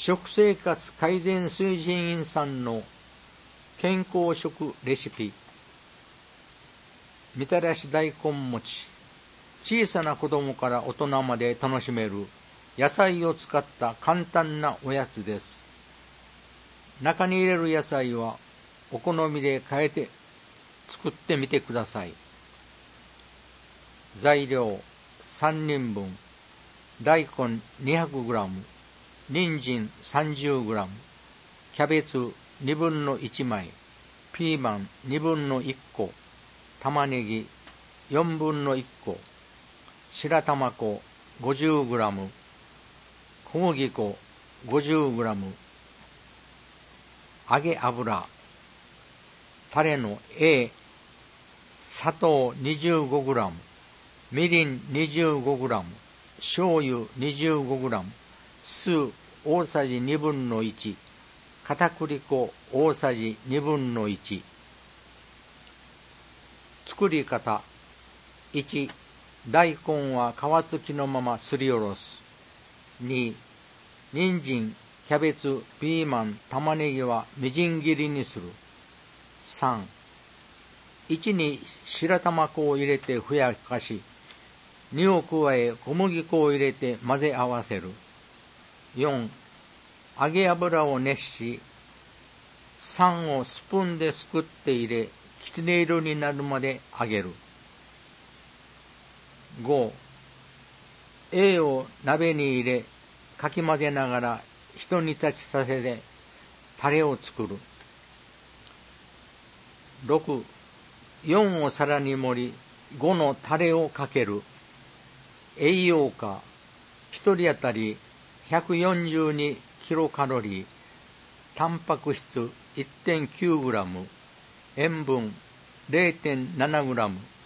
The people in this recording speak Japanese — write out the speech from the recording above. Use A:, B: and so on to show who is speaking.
A: 食生活改善推進員さんの健康食レシピ。みたらし大根餅。小さな子供から大人まで楽しめる野菜を使った簡単なおやつです。中に入れる野菜はお好みで変えて作ってみてください。材料3人分。大根 200g、人参 30g、キャベツ2分の1枚、ピーマン2分の1個、玉ねぎ4分の1個、白玉粉 50g、小麦粉 50g、揚げ油、タレの A、砂糖 25g、みりん 25g、醤油 25g、酢大さじ2分の1、片栗粉大さじ2分の1。作り方。1、大根は皮付きのまますりおろす。2、人参、キャベツ、ピーマン、玉ねぎはみじん切りにする。3、1に白玉粉を入れてふやかし、2を加え小麦粉を入れて混ぜ合わせる。4、揚げ油を熱し、3をスプーンですくって入れ、きつね色になるまで揚げる。5、A を鍋に入れ、かき混ぜながら一煮立ちさせてタレを作る。6、4を皿に盛り、5のタレをかける。栄養価、1人当たり142キロカロリー、タンパク質 1.9 グラム、塩分 0.7 グラム、